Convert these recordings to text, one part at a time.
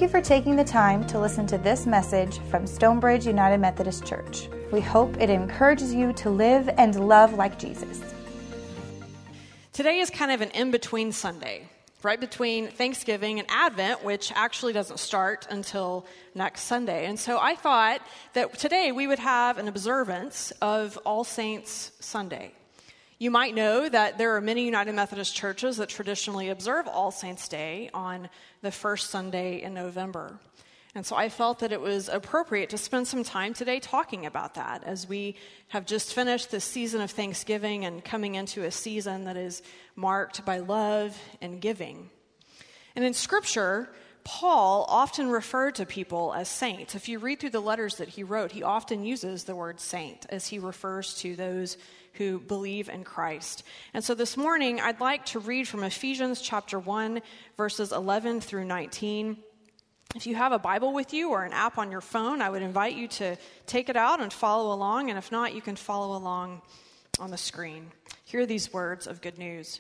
you for taking the time to listen to this message from Stonebridge United Methodist Church. We hope it encourages you to live and love like Jesus. Today is kind of an in-between Sunday, right between Thanksgiving and Advent, which actually doesn't start until next Sunday. And so I thought that today we would have an observance of All Saints Sunday. You might know that there are many United Methodist churches that traditionally observe All Saints Day on the first Sunday in November. And so I felt that it was appropriate to spend some time today talking about that as we have just finished this season of Thanksgiving and coming into a season that is marked by love and giving. And in Scripture, Paul often referred to people as saints. If you read through the letters that he wrote, he often uses the word saint as he refers to those who believe in Christ. And so this morning, I'd like to read from Ephesians chapter 1, verses 11 through 19. If you have a Bible with you or an app on your phone, I would invite you to take it out and follow along. And if not, you can follow along on the screen. Hear these words of good news.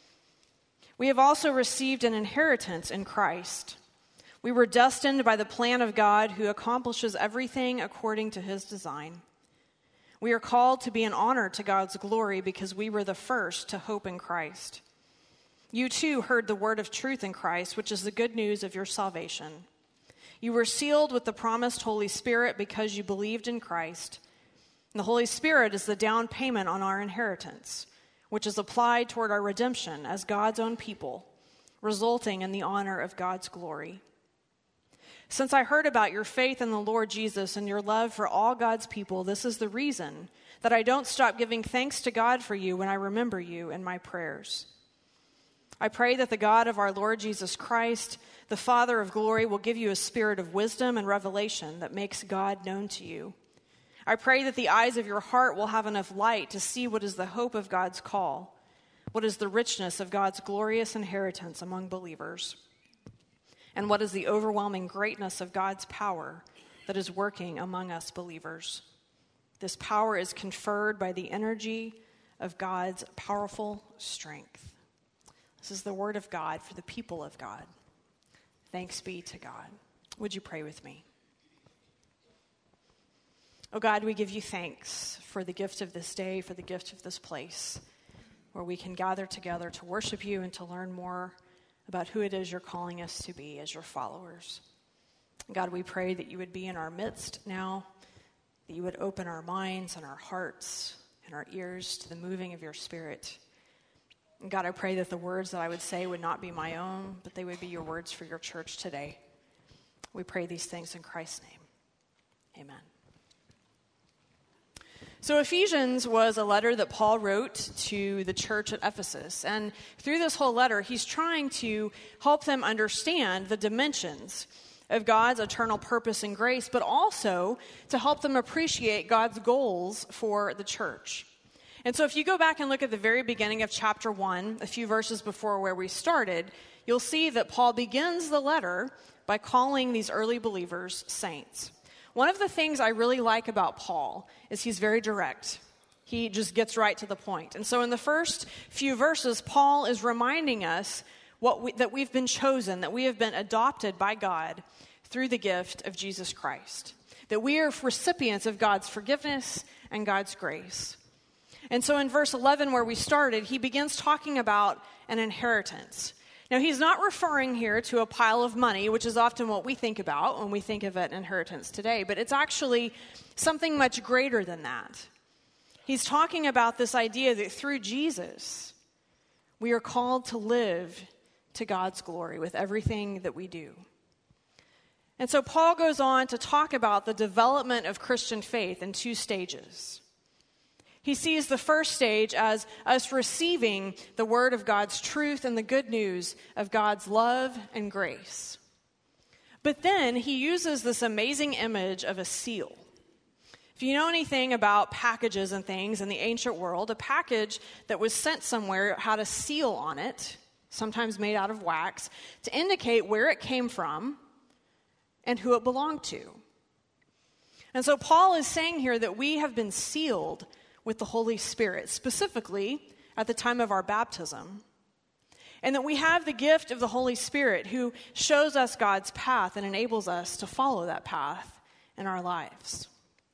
We have also received an inheritance in Christ. We were destined by the plan of God who accomplishes everything according to his design. We are called to be an honor to God's glory because we were the first to hope in Christ. You too heard the word of truth in Christ, which is the good news of your salvation. You were sealed with the promised Holy Spirit because you believed in Christ. And the Holy Spirit is the down payment on our inheritance, which is applied toward our redemption as God's own people, resulting in the honor of God's glory. Since I heard about your faith in the Lord Jesus and your love for all God's people, this is the reason that I don't stop giving thanks to God for you when I remember you in my prayers. I pray that the God of our Lord Jesus Christ, the Father of glory, will give you a spirit of wisdom and revelation that makes God known to you. I pray that the eyes of your heart will have enough light to see what is the hope of God's call, what is the richness of God's glorious inheritance among believers, and what is the overwhelming greatness of God's power that is working among us believers. This power is conferred by the energy of God's powerful strength. This is the word of God for the people of God. Thanks be to God. Would you pray with me? Oh God, we give you thanks for the gift of this day, for the gift of this place, where we can gather together to worship you and to learn more about who it is you're calling us to be as your followers. God, we pray that you would be in our midst now, that you would open our minds and our hearts and our ears to the moving of your Spirit. And God, I pray that the words that I would say would not be my own, but they would be your words for your church today. We pray these things in Christ's name. Amen. So Ephesians was a letter that Paul wrote to the church at Ephesus. And through this whole letter, he's trying to help them understand the dimensions of God's eternal purpose and grace, but also to help them appreciate God's goals for the church. And so if you go back and look at the very beginning of chapter 1, a few verses before where we started, you'll see that Paul begins the letter by calling these early believers saints. One of the things I really like about Paul is he's very direct. He just gets right to the point. And so in the first few verses, Paul is reminding us that we've been chosen, that we have been adopted by God through the gift of Jesus Christ, that we are recipients of God's forgiveness and God's grace. And so in verse 11 where we started, he begins talking about an inheritance. Now, he's not referring here to a pile of money, which is often what we think about when we think of an inheritance today, but it's actually something much greater than that. He's talking about this idea that through Jesus, we are called to live to God's glory with everything that we do. And so Paul goes on to talk about the development of Christian faith in two stages. He sees the first stage as us receiving the word of God's truth and the good news of God's love and grace. But then he uses this amazing image of a seal. If you know anything about packages and things in the ancient world, a package that was sent somewhere had a seal on it, sometimes made out of wax, to indicate where it came from and who it belonged to. And so Paul is saying here that we have been sealed with the Holy Spirit, specifically at the time of our baptism. And that we have the gift of the Holy Spirit who shows us God's path and enables us to follow that path in our lives.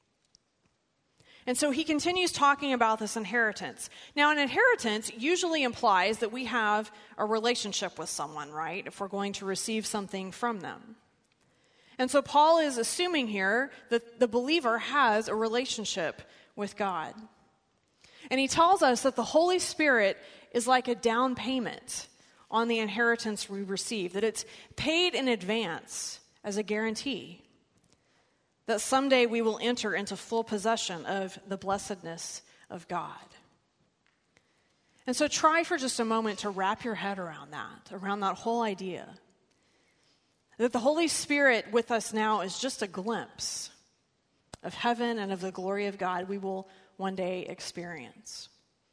And so he continues talking about this inheritance. Now, an inheritance usually implies that we have a relationship with someone, right? If we're going to receive something from them. And so Paul is assuming here that the believer has a relationship with God. And he tells us that the Holy Spirit is like a down payment on the inheritance we receive, that it's paid in advance as a guarantee that someday we will enter into full possession of the blessedness of God. And so try for just a moment to wrap your head around that whole idea. That the Holy Spirit with us now is just a glimpse of heaven and of the glory of God we will one day experience.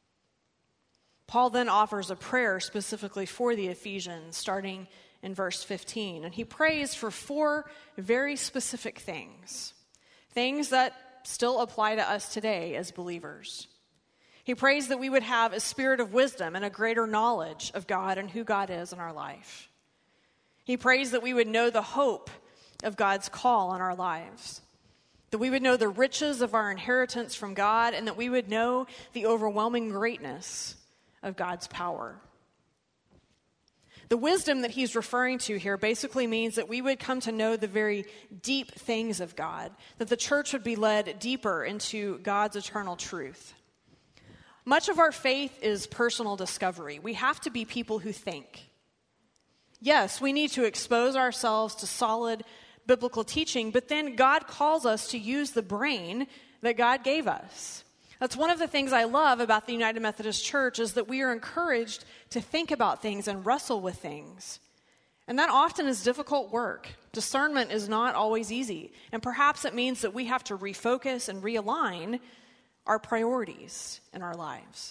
Paul then offers a prayer specifically for the Ephesians, starting in verse 15. And he prays for 4 very specific things that still apply to us today as believers. He prays that we would have a spirit of wisdom and a greater knowledge of God and who God is in our life. He prays that we would know the hope of God's call on our lives, that we would know the riches of our inheritance from God, and that we would know the overwhelming greatness of God's power. The wisdom that he's referring to here basically means that we would come to know the very deep things of God, that the church would be led deeper into God's eternal truth. Much of our faith is personal discovery. We have to be people who think. Yes, we need to expose ourselves to solid biblical teaching, but then God calls us to use the brain that God gave us. That's one of the things I love about the United Methodist Church is that we are encouraged to think about things and wrestle with things. And that often is difficult work. Discernment is not always easy. And perhaps it means that we have to refocus and realign our priorities in our lives.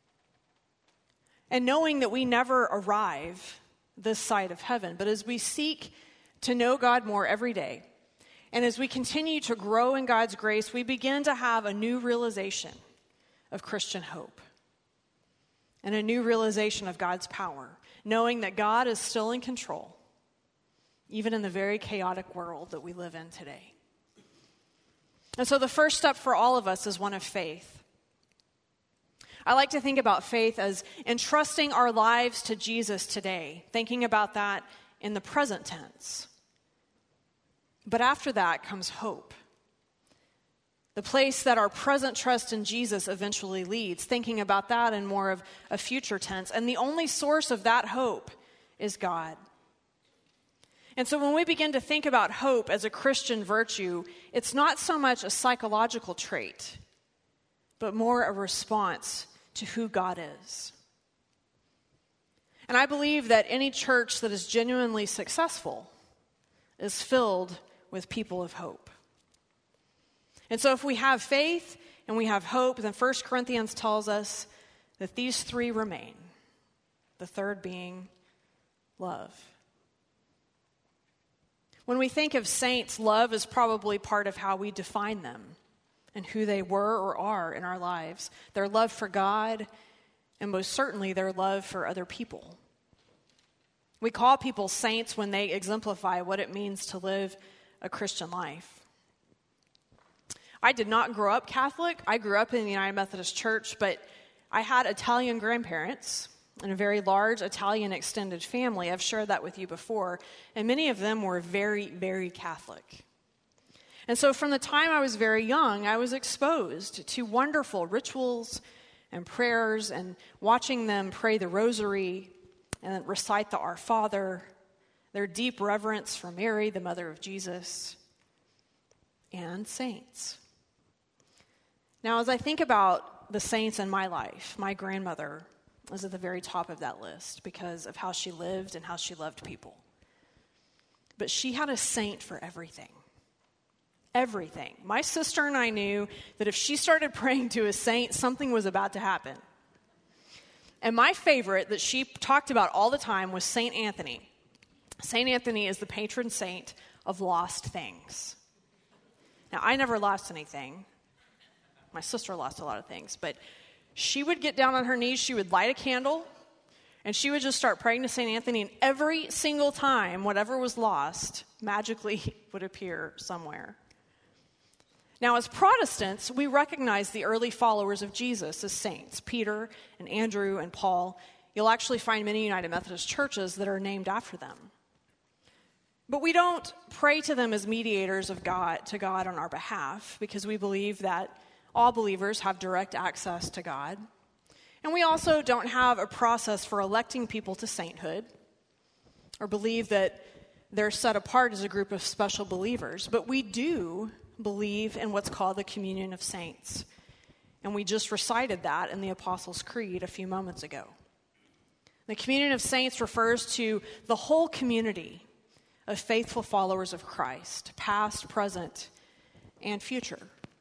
And knowing that we never arrive this side of heaven, but as we seek to know God more every day, and as we continue to grow in God's grace, we begin to have a new realization of Christian hope and a new realization of God's power, knowing that God is still in control, even in the very chaotic world that we live in today. And so the first step for all of us is one of faith. I like to think about faith as entrusting our lives to Jesus today, thinking about that in the present tense. But after that comes hope. The place that our present trust in Jesus eventually leads, thinking about that in more of a future tense. And the only source of that hope is God. And so when we begin to think about hope as a Christian virtue, it's not so much a psychological trait, but more a response to who God is. And I believe that any church that is genuinely successful is filled with people of hope. And so if we have faith and we have hope, then 1 Corinthians tells us that these 3 remain, the third being love. When we think of saints, love is probably part of how we define them and who they were or are in our lives. Their love for God, and most certainly their love for other people. We call people saints when they exemplify what it means to live a Christian life. I did not grow up Catholic. I grew up in the United Methodist Church, but I had Italian grandparents and a very large Italian extended family. I've shared that with you before, and many of them were very, very Catholic. And so from the time I was very young, I was exposed to wonderful rituals and prayers and watching them pray the rosary and recite the Our Father, their deep reverence for Mary, the mother of Jesus, and saints. Now, as I think about the saints in my life, my grandmother is at the very top of that list because of how she lived and how she loved people. But she had a saint for everything. Everything. My sister and I knew that if she started praying to a saint, something was about to happen. And my favorite that she talked about all the time was St. Anthony. St. Anthony is the patron saint of lost things. Now, I never lost anything. My sister lost a lot of things. But she would get down on her knees, she would light a candle, And she would just start praying to St. Anthony, and every single time whatever was lost magically would appear somewhere. Now, as Protestants, we recognize the early followers of Jesus as saints, Peter and Andrew and Paul. You'll actually find many United Methodist churches that are named after them. But we don't pray to them as mediators of God to God on our behalf, because we believe that all believers have direct access to God. And we also don't have a process for electing people to sainthood or believe that they're set apart as a group of special believers. But we do believe in what's called the communion of saints. And we just recited that in the Apostles' Creed a few moments ago. The communion of saints refers to the whole community of faithful followers of Christ, past, present, and future.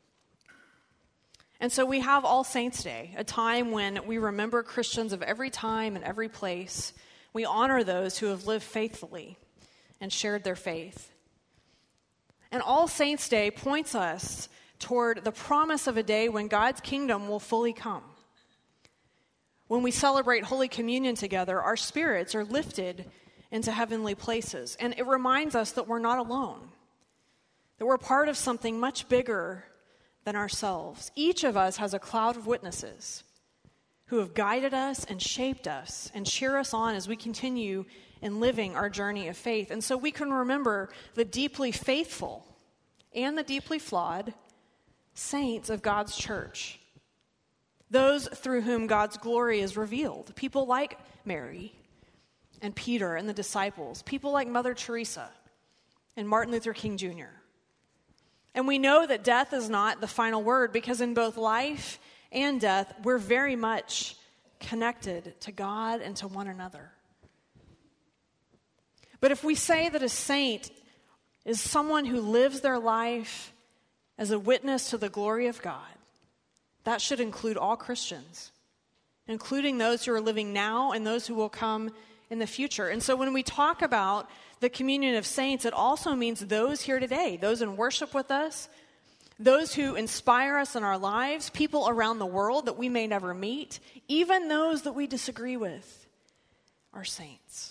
And so we have All Saints' Day, a time when we remember Christians of every time and every place. We honor those who have lived faithfully and shared their faith. And All Saints' Day points us toward the promise of a day when God's kingdom will fully come. When we celebrate Holy Communion together, our spirits are lifted into heavenly places. And it reminds us that we're not alone, that we're part of something much bigger than ourselves. Each of us has a cloud of witnesses who have guided us and shaped us and cheer us on as we continue in living our journey of faith. And so we can remember the deeply faithful and the deeply flawed saints of God's church, those through whom God's glory is revealed, people like Mary and Peter and the disciples, people like Mother Teresa and Martin Luther King Jr. And we know that death is not the final word, because in both life and death, we're very much connected to God and to one another. But if we say that a saint is someone who lives their life as a witness to the glory of God, that should include all Christians, including those who are living now and those who will come in the future. And so when we talk about the communion of saints, it also means those here today, those in worship with us, those who inspire us in our lives, people around the world that we may never meet, even those that we disagree with, are saints.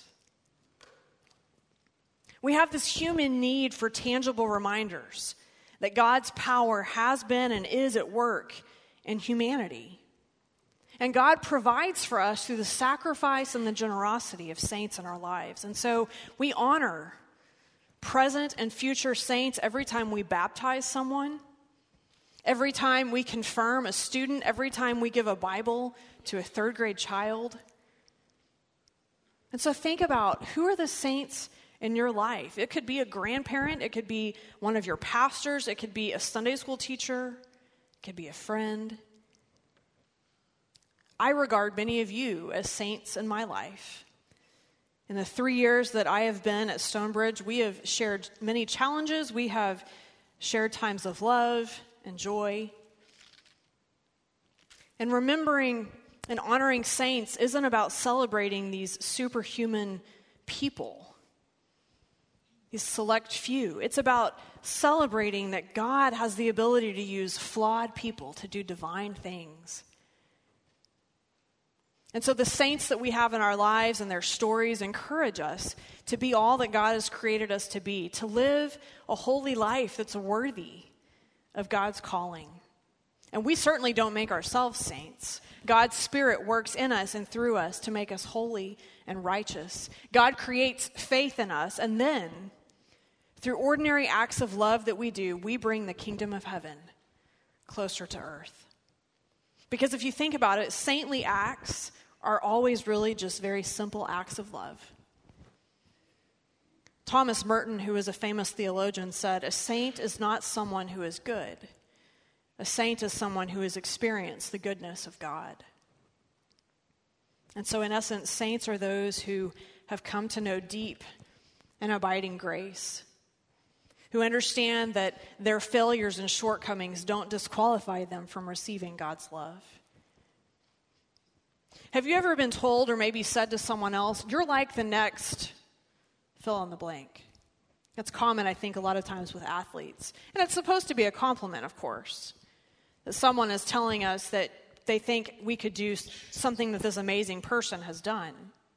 We have this human need for tangible reminders that God's power has been and is at work in humanity. And God provides for us through the sacrifice and the generosity of saints in our lives. And so we honor present and future saints every time we baptize someone, every time we confirm a student, every time we give a Bible to a third grade child. And so think about, who are the saints in your life? It could be a grandparent, it could be one of your pastors, it could be a Sunday school teacher, it could be a friend. I regard many of you as saints in my life. In the 3 years that I have been at Stonebridge, we have shared many challenges. We have shared times of love and joy. And remembering and honoring saints isn't about celebrating these superhuman people, these select few. It's about celebrating that God has the ability to use flawed people to do divine things. And so the saints that we have in our lives and their stories encourage us to be all that God has created us to be, to live a holy life that's worthy of God's calling. And we certainly don't make ourselves saints. God's Spirit works in us and through us to make us holy and righteous. God creates faith in us, and then, through ordinary acts of love that we do, we bring the kingdom of heaven closer to earth. Because if you think about it, saintly acts are always really just very simple acts of love. Thomas Merton, who is a famous theologian, said, "A saint is not someone who is good. A saint is someone who has experienced the goodness of God." And so in essence, saints are those who have come to know deep and abiding grace, who understand that their failures and shortcomings don't disqualify them from receiving God's love. Have you ever been told, or maybe said to someone else, "You're like the next fill in the blank"? That's common, I think, a lot of times with athletes. And it's supposed to be a compliment, of course, that someone is telling us that they think we could do something that this amazing person has done.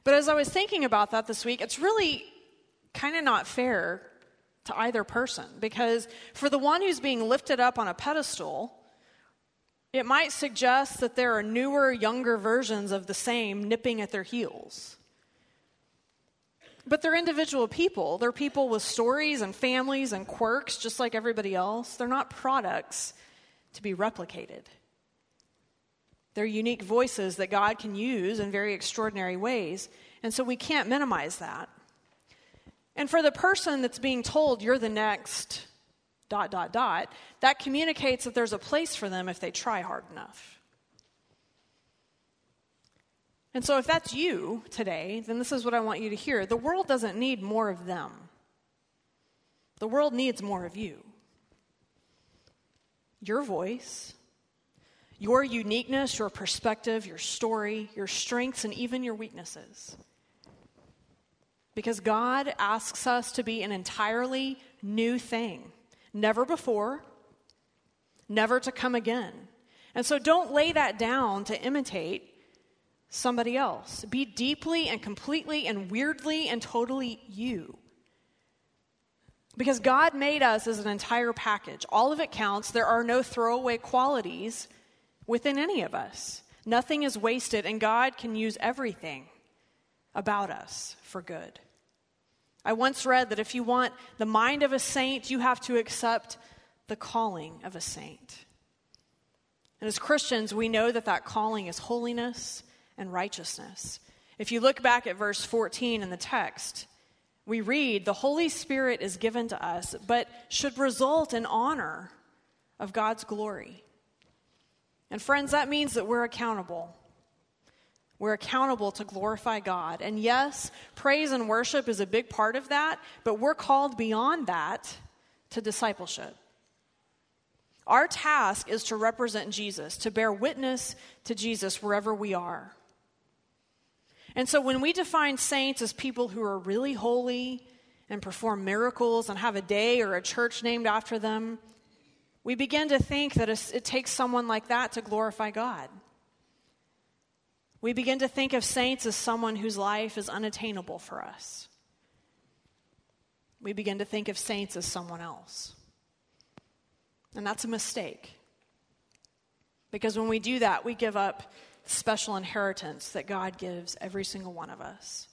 But as I was thinking about that this week, it's really kind of not fair to either person, because for the one who's being lifted up on a pedestal, it might suggest that there are newer, younger versions of the same nipping at their heels. But they're individual people. They're people with stories and families and quirks just like everybody else. They're not products to be replicated. They're unique voices that God can use in very extraordinary ways. And so we can't minimize that. And for the person that's being told you're the next ... that communicates that there's a place for them if they try hard enough. And so if that's you today, then this is what I want you to hear. The world doesn't need more of them. The world needs more of you. Your voice, your uniqueness, your perspective, your story, your strengths, and even your weaknesses. Because God asks us to be an entirely new thing. Never before, never to come again. And so don't lay that down to imitate somebody else. Be deeply and completely and weirdly and totally you. Because God made us as an entire package. All of it counts. There are no throwaway qualities within any of us. Nothing is wasted, and God can use everything about us for good. I once read that if you want the mind of a saint, you have to accept the calling of a saint. And as Christians, we know that that calling is holiness and righteousness. If you look back at verse 14 in the text, we read, the Holy Spirit is given to us, but should result in honor of God's glory. And friends, that means that we're accountable. We're accountable to glorify God. And yes, praise and worship is a big part of that, but we're called beyond that to discipleship. Our task is to represent Jesus, to bear witness to Jesus wherever we are. And so when we define saints as people who are really holy and perform miracles and have a day or a church named after them, we begin to think that it takes someone like that to glorify God. We begin to think of saints as someone whose life is unattainable for us. We begin to think of saints as someone else. And that's a mistake. Because when we do that, we give up the special inheritance that God gives every single one of us.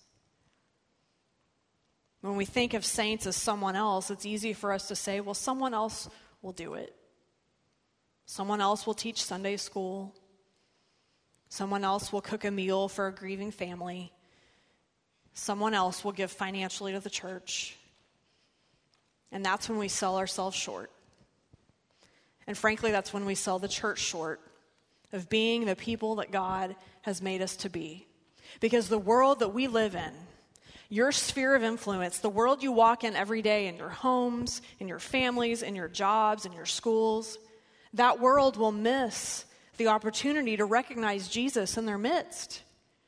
When we think of saints as someone else, it's easy for us to say, well, someone else will do it. Someone else will teach Sunday school. Someone else will cook a meal for a grieving family. Someone else will give financially to the church. And that's when we sell ourselves short. And frankly, that's when we sell the church short of being the people that God has made us to be. Because the world that we live in, your sphere of influence, the world you walk in every day in your homes, in your families, in your jobs, in your schools, that world will miss the opportunity to recognize Jesus in their midst.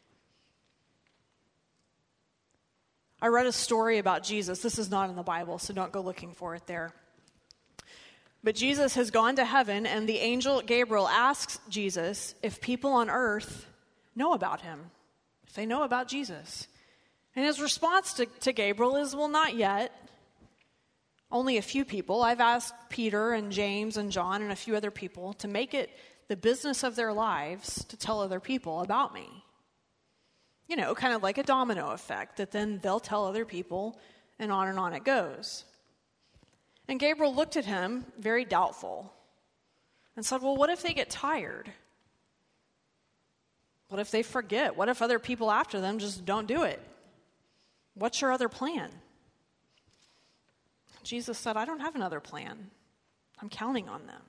I read a story about Jesus. This is not in the Bible, so don't go looking for it there. But Jesus has gone to heaven, and the angel Gabriel asks Jesus if people on earth know about him, if they know about Jesus. And his response to Gabriel is, well, not yet. Only a few people. I've asked Peter and James and John and a few other people to make it the business of their lives to tell other people about me. You know, kind of like a domino effect, that then they'll tell other people, and on it goes. And Gabriel looked at him, very doubtful, and said, well, what if they get tired? What if they forget? What if other people after them just don't do it? What's your other plan? Jesus said, I don't have another plan. I'm counting on them.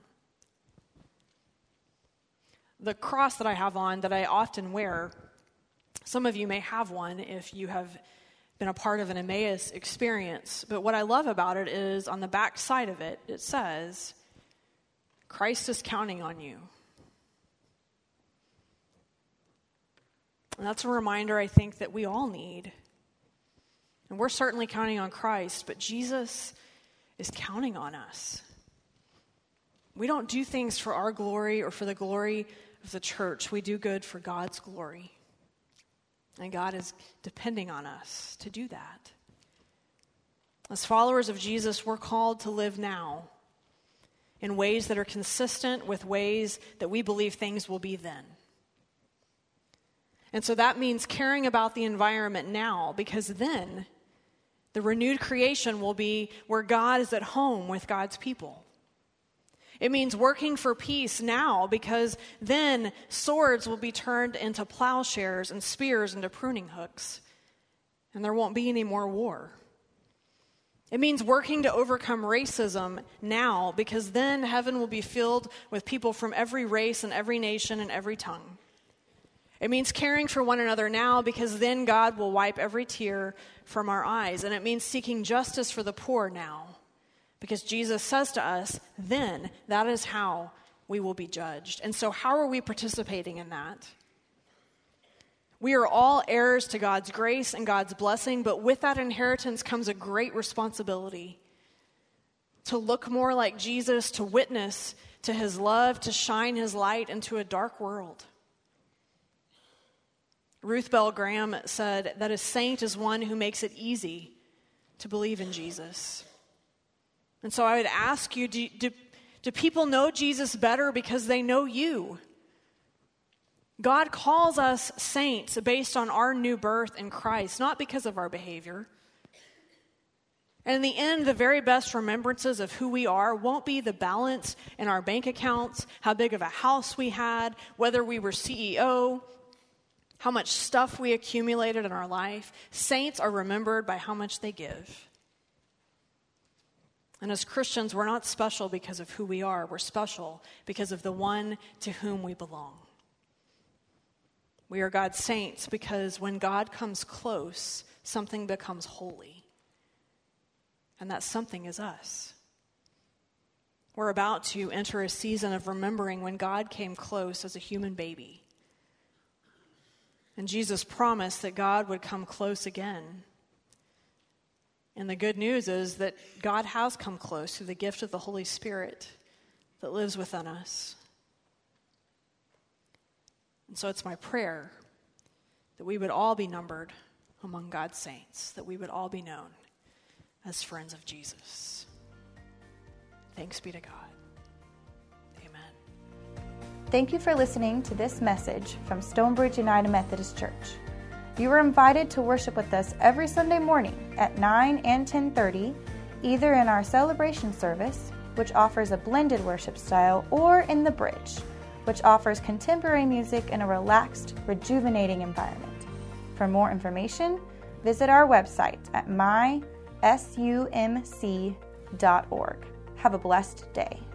The cross that I have on, that I often wear, some of you may have one if you have been a part of an Emmaus experience. But what I love about it is on the back side of it, it says, Christ is counting on you. And that's a reminder, I think, that we all need. And we're certainly counting on Christ, but Jesus is counting on us. We don't do things for our glory or for the glory of the church. We do good for God's glory. And God is depending on us to do that. As followers of Jesus, we're called to live now in ways that are consistent with ways that we believe things will be then. And so that means caring about the environment now, because then the renewed creation will be where God is at home with God's people. It means working for peace now, because then swords will be turned into plowshares and spears into pruning hooks, and there won't be any more war. It means working to overcome racism now, because then heaven will be filled with people from every race and every nation and every tongue. It means caring for one another now, because then God will wipe every tear from our eyes. And it means seeking justice for the poor now, because Jesus says to us, then that is how we will be judged. And so how are we participating in that? We are all heirs to God's grace and God's blessing, but with that inheritance comes a great responsibility to look more like Jesus, to witness to his love, to shine his light into a dark world. Ruth Bell Graham said that a saint is one who makes it easy to believe in Jesus. And so I would ask you, do people know Jesus better because they know you? God calls us saints based on our new birth in Christ, not because of our behavior. And in the end, the very best remembrances of who we are won't be the balance in our bank accounts, how big of a house we had, whether we were CEO, how much stuff we accumulated in our life. Saints are remembered by how much they give. And as Christians, we're not special because of who we are. We're special because of the one to whom we belong. We are God's saints because when God comes close, something becomes holy. And that something is us. We're about to enter a season of remembering when God came close as a human baby. And Jesus promised that God would come close again. And the good news is that God has come close through the gift of the Holy Spirit that lives within us. And so it's my prayer that we would all be numbered among God's saints, that we would all be known as friends of Jesus. Thanks be to God. Amen. Thank you for listening to this message from Stonebridge United Methodist Church. You are invited to worship with us every Sunday morning at 9 and 10:30, either in our celebration service, which offers a blended worship style, or in the Bridge, which offers contemporary music in a relaxed, rejuvenating environment. For more information, visit our website at mysumc.org. Have a blessed day.